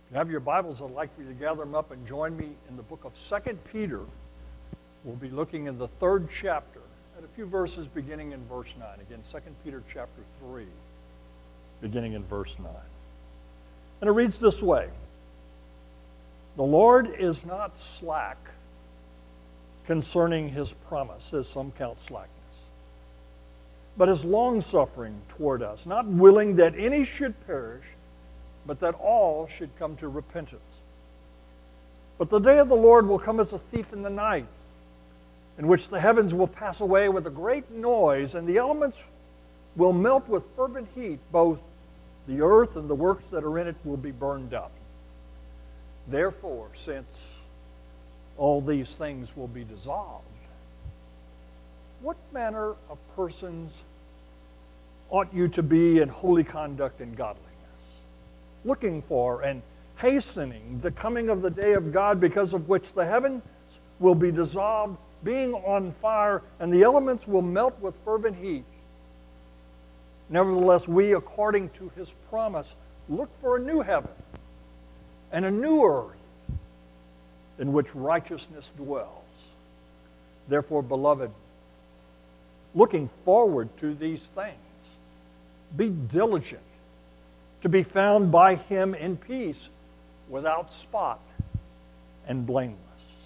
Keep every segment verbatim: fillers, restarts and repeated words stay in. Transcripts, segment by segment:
If you have your Bibles, I'd like for you to gather them up and join me in the book of Second Peter. We'll be looking in the third chapter at a few verses beginning in verse nine. Again, Second Peter chapter three, beginning in verse nine. And it reads this way: "The Lord is not slack concerning his promise, as some count slackness, but is long-suffering toward us, not willing that any should perish, but that all should come to repentance. But the day of the Lord will come as a thief in the night, in which the heavens will pass away with a great noise, and the elements will melt with fervent heat. Both the earth and the works that are in it will be burned up. Therefore, since all these things will be dissolved, what manner of persons ought you to be in holy conduct and godliness, looking for and hastening the coming of the day of God, because of which the heavens will be dissolved, being on fire, and the elements will melt with fervent heat? Nevertheless, we, according to his promise, look for a new heaven and a new earth in which righteousness dwells. Therefore, beloved, looking forward to these things, be diligent to be found by him in peace, without spot and blameless."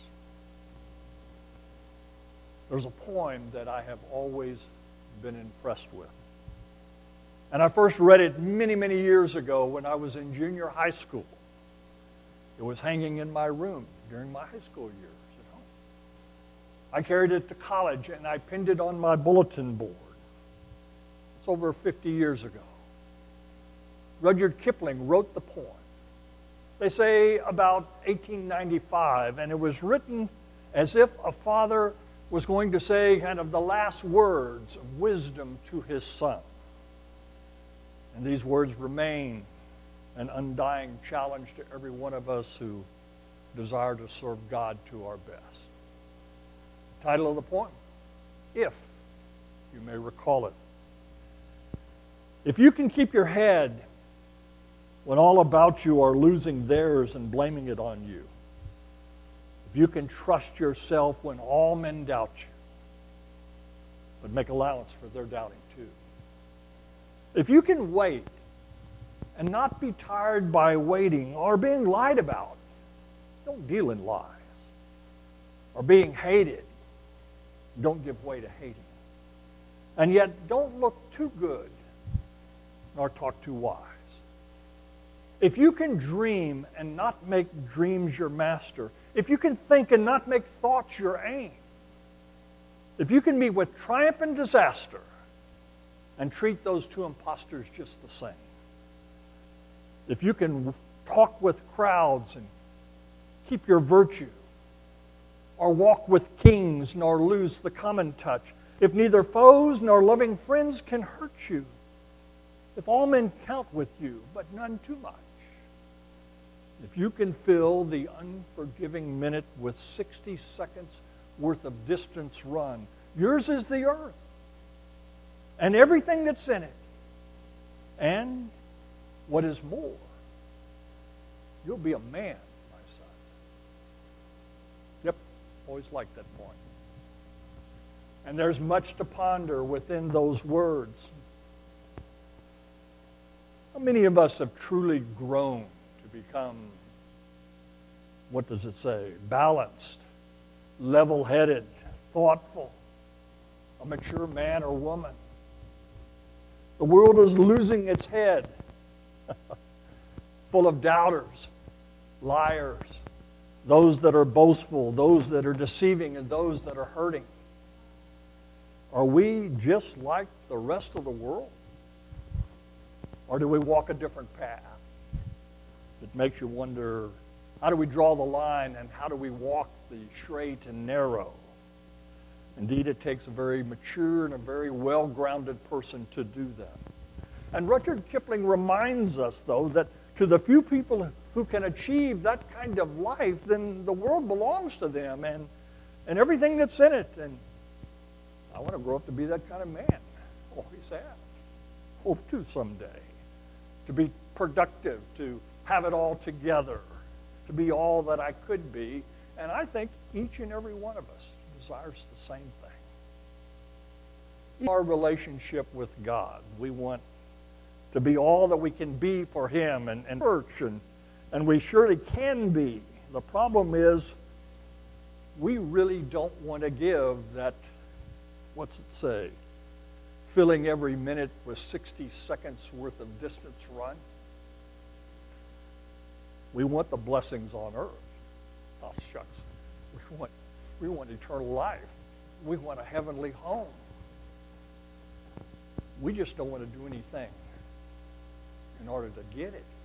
There's a poem that I have always been impressed with. And I first read it many, many years ago when I was in junior high school. It was hanging in my room during my high school years at home. I carried it to college and I pinned it on my bulletin board. It's over fifty years ago. Rudyard Kipling wrote the poem. They say about eighteen ninety-five, and it was written as if a father was going to say kind of the last words of wisdom to his son. And these words remain an undying challenge to every one of us who desire to serve God to our best. The title of the poem, If You May Recall It. If you can keep your head when all about you are losing theirs and blaming it on you, if you can trust yourself when all men doubt you, but make allowance for their doubting too, if you can wait and not be tired by waiting or being lied about, don't deal in lies, or being hated, don't give way to hating, and yet don't look too good nor talk too wise. If you can dream and not make dreams your master, if you can think and not make thoughts your aim, if you can meet with triumph and disaster and treat those two impostors just the same, if you can talk with crowds and keep your virtue, or walk with kings nor lose the common touch, if neither foes nor loving friends can hurt you, if all men count with you, but none too much, if you can fill the unforgiving minute with sixty seconds worth of distance run, yours is the earth and everything that's in it. And what is more, you'll be a man, my son. Yep, always liked that point. And there's much to ponder within those words. How many of us have truly grown to become, what does it say, balanced, level-headed, thoughtful, a mature man or woman? The world is losing its head, full of doubters, liars, those that are boastful, those that are deceiving, and those that are hurting. Are we just like the rest of the world? Or do we walk a different path? It makes you wonder, how do we draw the line and how do we walk the straight and narrow? Indeed, it takes a very mature and a very well-grounded person to do that. And Rudyard Kipling reminds us, though, that to the few people who can achieve that kind of life, then the world belongs to them and, and everything that's in it. And I want to grow up to be that kind of man. Always have. Hope to someday. To be productive, to have it all together, to be all that I could be. And I think each and every one of us desires the same thing. In our relationship with God, we want to be all that we can be for Him and, and church, and, and we surely can be. The problem is we really don't want to give that, what's it say, filling every minute with sixty seconds worth of distance run. We want the blessings on earth. Oh, shucks. We want, we want eternal life. We want a heavenly home. We just don't want to do anything in order to get it.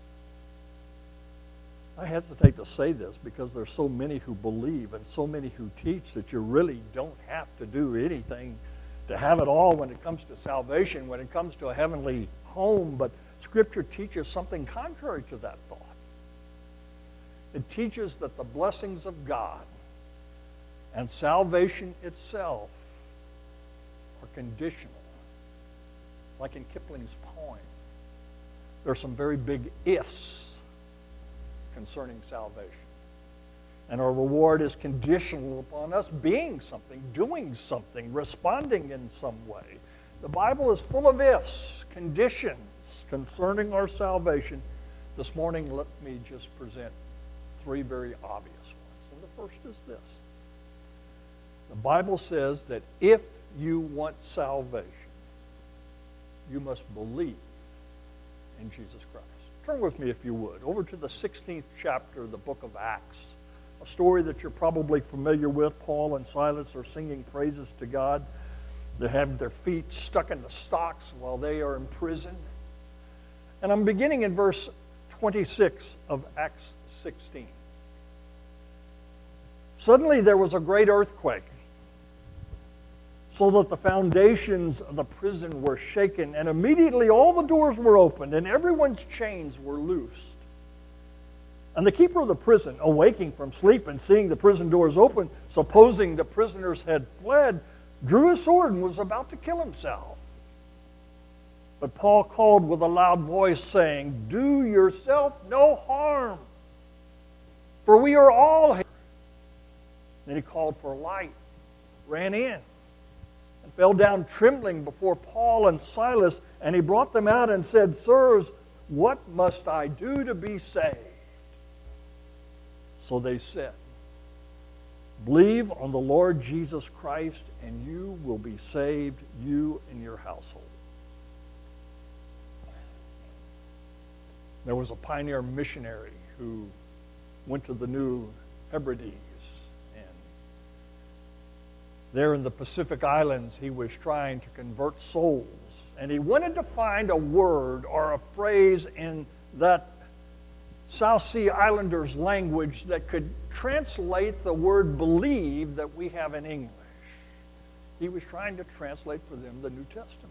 I hesitate to say this because there's so many who believe and so many who teach that you really don't have to do anything to have it all when it comes to salvation, when it comes to a heavenly home. But Scripture teaches something contrary to that thought. It teaches that the blessings of God and salvation itself are conditional. Like in Kipling's poem, there's some very big ifs concerning salvation. And our reward is conditional upon us being something, doing something, responding in some way. The Bible is full of ifs, conditions concerning our salvation. This morning, let me just present three very obvious ones. And the first is this. The Bible says that if you want salvation, you must believe in Jesus Christ. Turn with me, if you would, over to the sixteenth chapter of the book of Acts, a story that you're probably familiar with. Paul and Silas are singing praises to God. They have their feet stuck in the stocks while they are in prison. And I'm beginning in verse twenty-six of Acts sixteen. Suddenly there was a great earthquake, so that the foundations of the prison were shaken, and immediately all the doors were opened, and everyone's chains were loosed. And the keeper of the prison, awaking from sleep and seeing the prison doors open, supposing the prisoners had fled, drew his sword and was about to kill himself. But Paul called with a loud voice, saying, "Do yourself no harm, for we are all here." Then he called for light, ran in, and fell down trembling before Paul and Silas, and he brought them out and said, "Sirs, what must I do to be saved?" So they said, "Believe on the Lord Jesus Christ, and you will be saved, you and your household." There was a pioneer missionary who went to the New Hebrides, and there in the Pacific Islands he was trying to convert souls, and he wanted to find a word or a phrase in that South Sea Islanders language that could translate the word believe that we have in English. He was trying to translate for them the New Testament.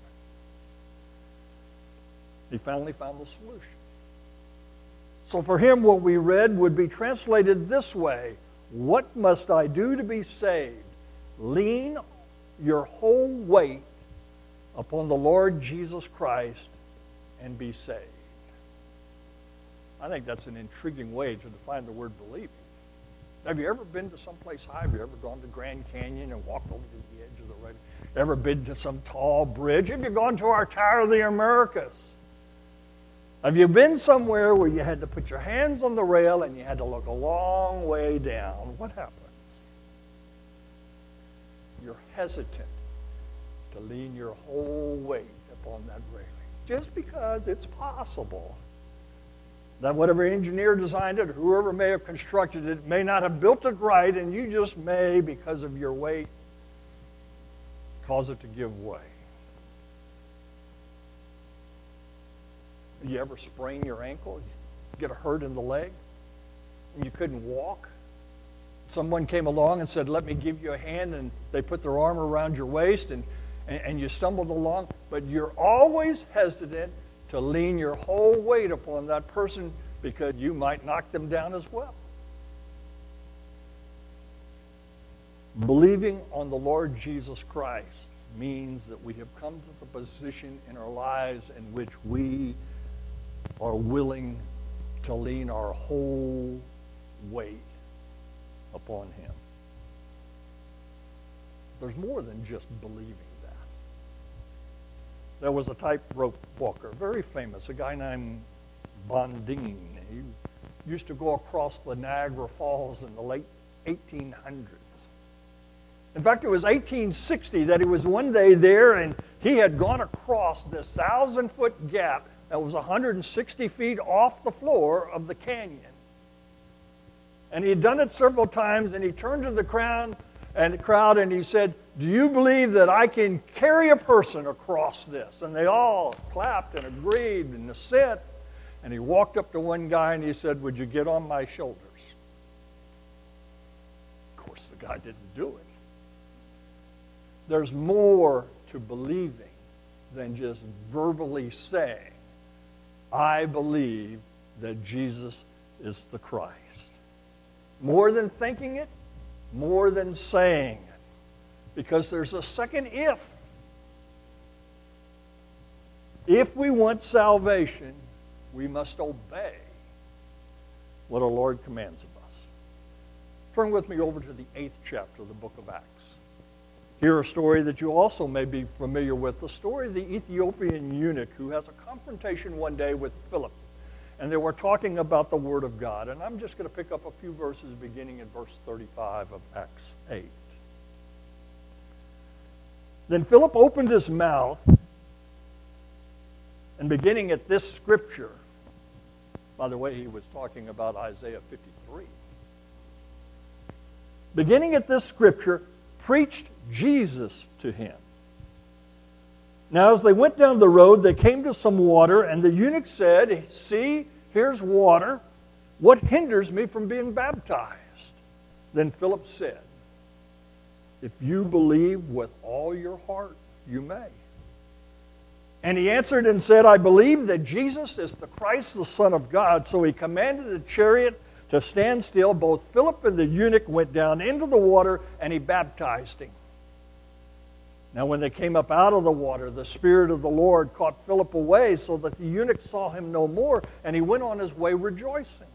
He finally found the solution. So for him, what we read would be translated this way: "What must I do to be saved? Lean your whole weight upon the Lord Jesus Christ and be saved." I think that's an intriguing way to define the word believing. Have you ever been to someplace high? Have you ever gone to Grand Canyon and walked over to the edge of the road? Ever been to some tall bridge? Have you gone to our Tower of the Americas? Have you been somewhere where you had to put your hands on the rail and you had to look a long way down? What happens? You're hesitant to lean your whole weight upon that railing, just because it's possible that whatever engineer designed it, or whoever may have constructed it, may not have built it right, and you just may, because of your weight, cause it to give way. You ever sprain your ankle? You get a hurt in the leg, and you couldn't walk? Someone came along and said, "Let me give you a hand," and they put their arm around your waist, and, and, and you stumbled along, but you're always hesitant to lean your whole weight upon that person because you might knock them down as well. Believing on the Lord Jesus Christ means that we have come to the position in our lives in which we are willing to lean our whole weight upon him. There's more than just believing that. There was a tightrope walker, very famous, a guy named Bondine. He used to go across the Niagara Falls in the late eighteen hundreds. In fact, it was eighteen sixty that he was one day there, and he had gone across this thousand-foot gap that was one hundred sixty feet off the floor of the canyon. And he had done it several times, and he turned to the crowd and the crowd and he said, "Do you believe that I can carry a person across this?" And they all clapped and agreed and assent. And he walked up to one guy and he said, "Would you get on my shoulders?" Of course, the guy didn't do it. There's more to believing than just verbally saying, "I believe that Jesus is the Christ." More than thinking it, more than saying it. Because there's a second if. If we want salvation, we must obey what our Lord commands of us. Turn with me over to the eighth chapter of the book of Acts. Hear a story that you also may be familiar with, the story of the Ethiopian eunuch who has a confrontation one day with Philip. And they were talking about the Word of God. And I'm just going to pick up a few verses beginning in verse thirty-five of Acts eight. Then Philip opened his mouth, and beginning at this scripture, by the way, he was talking about Isaiah fifty-three. Beginning at this scripture, preached Jesus to him. Now, as they went down the road, they came to some water, and the eunuch said, "See, here's water. What hinders me from being baptized?" Then Philip said, "If you believe with all your heart, you may." And he answered and said, "I believe that Jesus is the Christ, the Son of God." So he commanded the chariot to stand still. Both Philip and the eunuch went down into the water, and he baptized him. Now when they came up out of the water, the Spirit of the Lord caught Philip away, so that the eunuch saw him no more, and he went on his way rejoicing.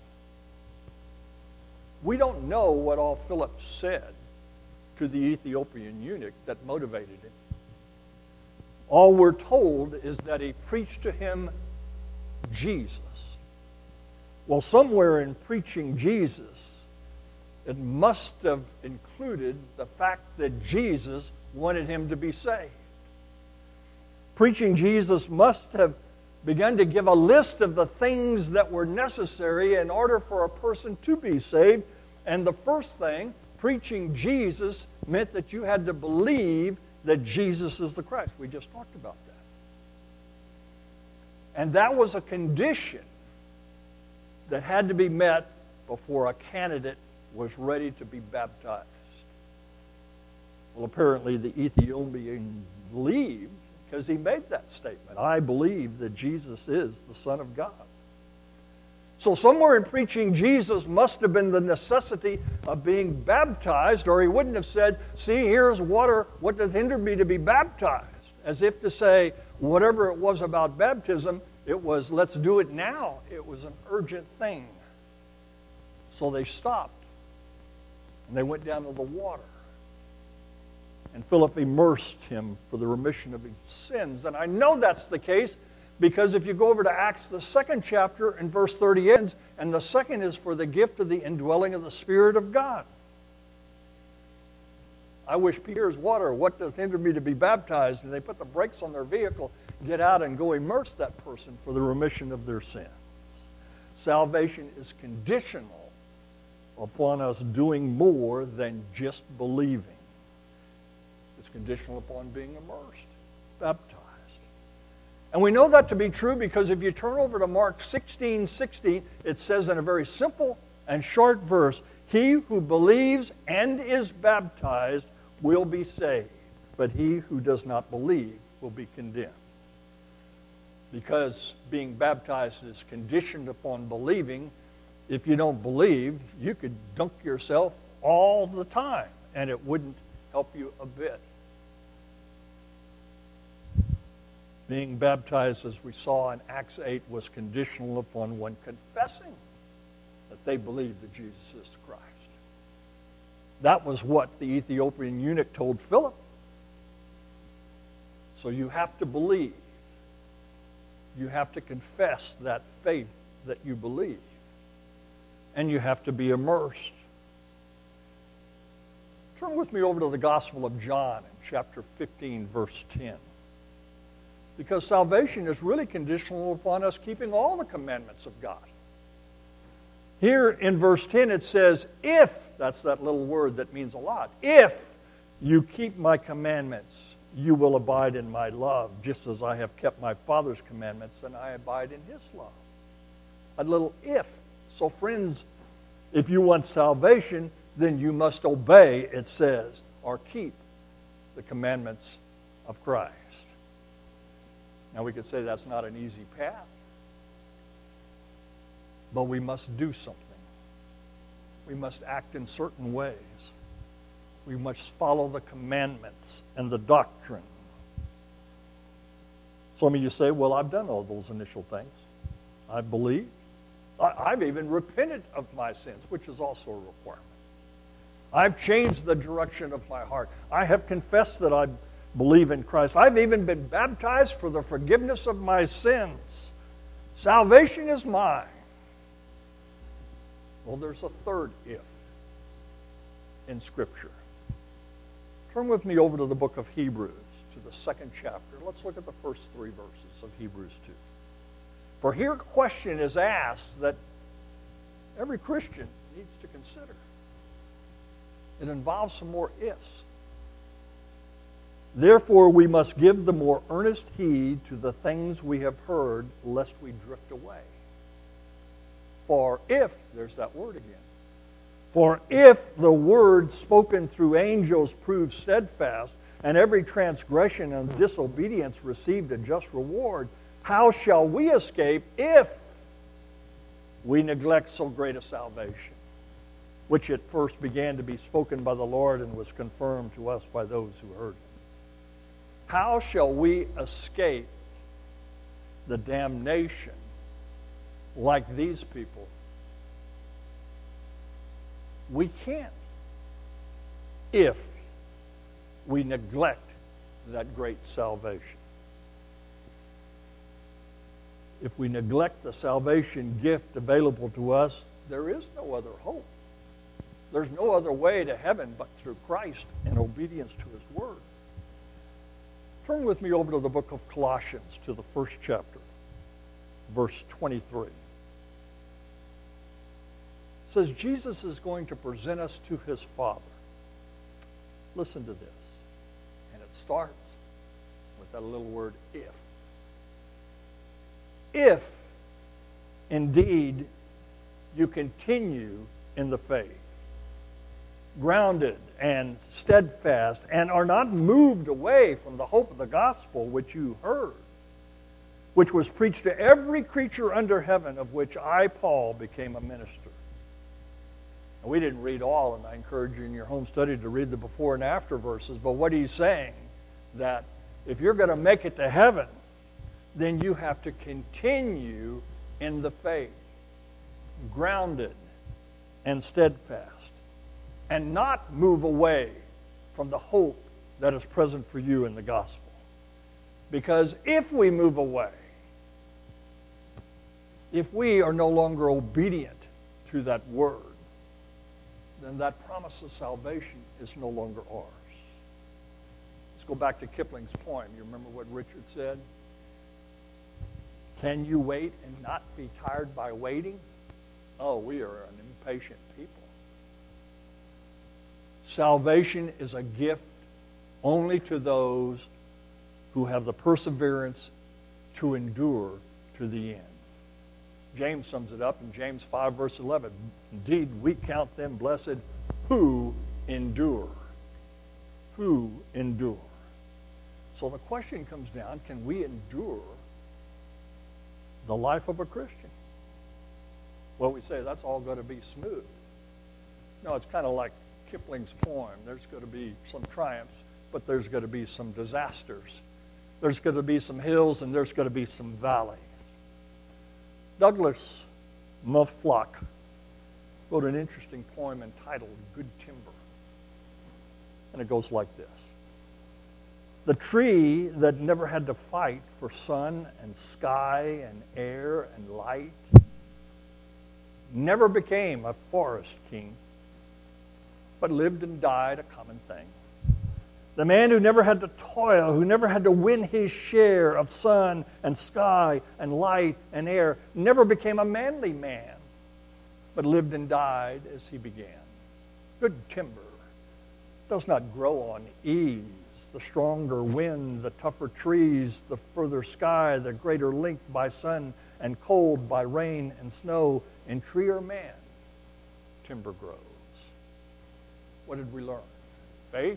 We don't know what all Philip said to the Ethiopian eunuch that motivated him. All we're told is that he preached to him Jesus. Well, somewhere in preaching Jesus, it must have included the fact that Jesus wanted him to be saved. Preaching Jesus must have begun to give a list of the things that were necessary in order for a person to be saved. And the first thing, preaching Jesus, meant that you had to believe that Jesus is the Christ. We just talked about that. And that was a condition that had to be met before a candidate was ready to be baptized. Well, apparently the Ethiopian believed because he made that statement. "I believe that Jesus is the Son of God." So somewhere in preaching Jesus must have been the necessity of being baptized, or he wouldn't have said, "See, here's water. What does hinder me to be baptized?" As if to say, whatever it was about baptism, it was, let's do it now. It was an urgent thing. So they stopped, and they went down to the water. And Philip immersed him for the remission of his sins. And I know that's the case because if you go over to Acts, the second chapter, in verse thirty-eight, and the second is for the gift of the indwelling of the Spirit of God. I wish Peter's water, what does hinder me to be baptized? And they put the brakes on their vehicle, get out and go immerse that person for the remission of their sins. Salvation is conditional upon us doing more than just believing. Conditional upon being immersed, baptized. And we know that to be true because if you turn over to Mark sixteen sixteen, it says in a very simple and short verse, "He who believes and is baptized will be saved, but he who does not believe will be condemned." Because being baptized is conditioned upon believing, if you don't believe, you could dunk yourself all the time and it wouldn't help you a bit. Being baptized, as we saw in Acts eight, was conditional upon one confessing that they believed that Jesus is the Christ. That was what the Ethiopian eunuch told Philip. So you have to believe. You have to confess that faith that you believe. And you have to be immersed. Turn with me over to the Gospel of John in chapter fifteen, verse ten. Because salvation is really conditional upon us keeping all the commandments of God. Here in verse ten it says, if, that's that little word that means a lot, if you keep my commandments, you will abide in my love, just as I have kept my Father's commandments and I abide in his love. A little if. So friends, if you want salvation, then you must obey, it says, or keep the commandments of Christ. Now we could say that's not an easy path, but we must do something. We must act in certain ways. We must follow the commandments and the doctrine. Some of you say, well, I've done all those initial things. I believe. I, I've even repented of my sins, which is also a requirement. I've changed the direction of my heart. I have confessed that I believe in Christ. I've even been baptized for the forgiveness of my sins. Salvation is mine. Well, there's a third if in Scripture. Turn with me over to the book of Hebrews, to the second chapter. Let's look at the first three verses of Hebrews two. For here a question is asked that every Christian needs to consider. It involves some more ifs. Therefore, we must give the more earnest heed to the things we have heard, lest we drift away. For if, there's that word again. For if the word spoken through angels proved steadfast, and every transgression and disobedience received a just reward, how shall we escape if we neglect so great a salvation, which at first began to be spoken by the Lord and was confirmed to us by those who heard it? How shall we escape the damnation like these people? We can't if we neglect that great salvation. If we neglect the salvation gift available to us, there is no other hope. There's no other way to heaven but through Christ and obedience to his word. Turn with me over to the book of Colossians, to the first chapter, verse twenty-three. It says Jesus is going to present us to his Father. Listen to this. And it starts with that little word if. If indeed you continue in the faith, grounded and steadfast, and are not moved away from the hope of the gospel which you heard, which was preached to every creature under heaven, of which I, Paul, became a minister. And we didn't read all, and I encourage you in your home study to read the before and after verses, but what he's saying, that if you're going to make it to heaven, then you have to continue in the faith, grounded and steadfast, and not move away from the hope that is present for you in the gospel. Because if we move away, if we are no longer obedient to that word, then that promise of salvation is no longer ours. Let's go back to Kipling's poem. You remember what Richard said? Can you wait and not be tired by waiting? Oh, we are an impatient people. Salvation is a gift only to those who have the perseverance to endure to the end. James sums it up in James five, verse eleven. Indeed, we count them blessed who endure. Who endure. So the question comes down, can we endure the life of a Christian? Well, we say that's all going to be smooth. No, it's kind of like Kipling's poem. There's going to be some triumphs, but there's going to be some disasters. There's going to be some hills and there's going to be some valleys. Douglas Muflock wrote an interesting poem entitled Good Timber. And it goes like this. The tree that never had to fight for sun and sky and air and light never became a forest king, but lived and died a common thing. The man who never had to toil, who never had to win his share of sun and sky and light and air, never became a manly man, but lived and died as he began. Good timber does not grow on ease. The stronger wind, the tougher trees, the further sky, the greater length by sun and cold, by rain and snow, in tree or man, timber grows. What did we learn? Faith,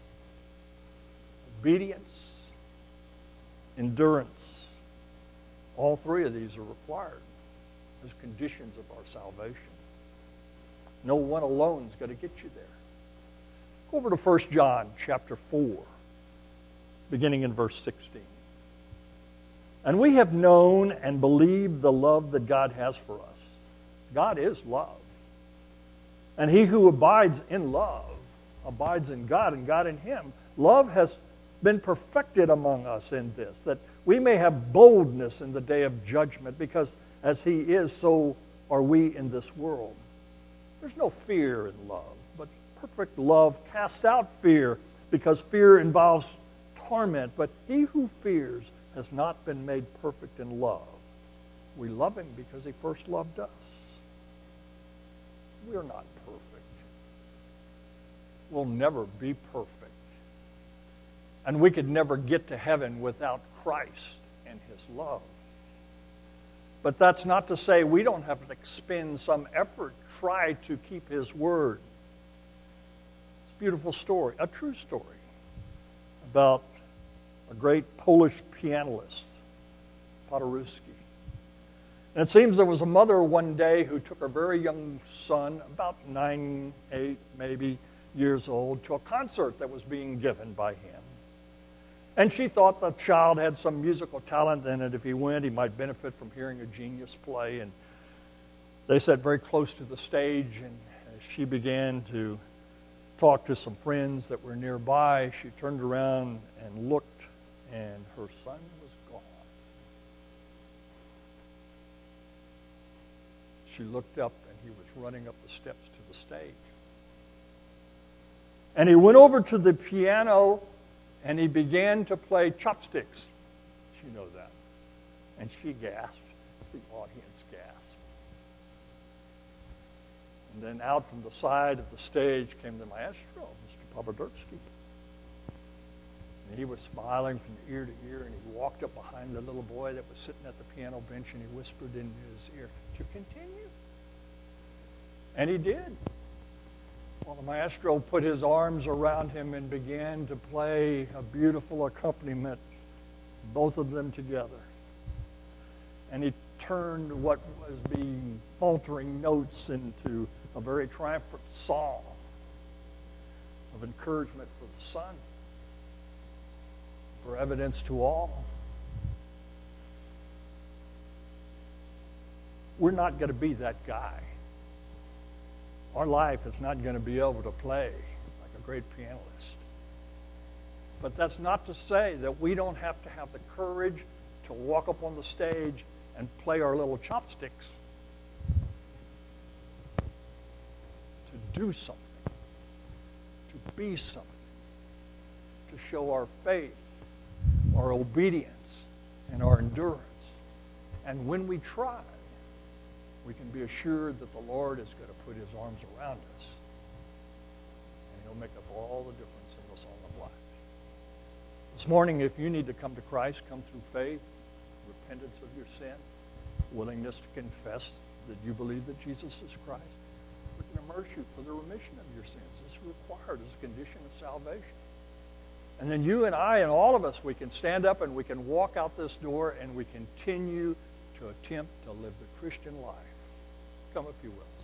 obedience, endurance. All three of these are required as conditions of our salvation. No one alone is going to get you there. Go over to First John chapter four, beginning in verse sixteen. And we have known and believed the love that God has for us. God is love. And he who abides in love abides in God and God in him. Love has been perfected among us in this, that we may have boldness in the day of judgment, because as he is, so are we in this world. There's no fear in love, but perfect love casts out fear, because fear involves torment. But he who fears has not been made perfect in love. We love him because he first loved us. We're not perfect. We'll never be perfect. And we could never get to heaven without Christ and his love. But that's not to say we don't have to expend some effort, try to keep his word. It's a beautiful story, a true story, about a great Polish pianist, Paderewski. And it seems there was a mother one day who took her very young son, about nine, eight, maybe years old, to a concert that was being given by him. And she thought the child had some musical talent, and that if he went, he might benefit from hearing a genius play. And they sat very close to the stage, and as she began to talk to some friends that were nearby, she turned around and looked, and her son was gone. She looked up, and he was running up the steps to the stage. And he went over to the piano, and he began to play chopsticks. She knows that. And she gasped. The audience gasped. And then out from the side of the stage came the maestro, Mister Paderewski. And he was smiling from ear to ear, and he walked up behind the little boy that was sitting at the piano bench, and he whispered in his ear, "To continue?" And he did. Well, the maestro put his arms around him and began to play a beautiful accompaniment, both of them together. And he turned what was being faltering notes into a very triumphant song of encouragement for the son, for evidence to all. We're not going to be that guy. Our life is not going to be able to play like a great pianist. But that's not to say that we don't have to have the courage to walk up on the stage and play our little chopsticks. To do something. To be something. To show our faith, our obedience, and our endurance. And when we try, we can be assured that the Lord is going to put his arms around us. And he'll make up all the difference in this all of life. This morning, if you need to come to Christ, come through faith, repentance of your sin, willingness to confess that you believe that Jesus is Christ, we can immerse you for the remission of your sins. It's required as a condition of salvation. And then you and I and all of us, we can stand up and we can walk out this door and we continue to attempt to live the Christian life. Come if you will.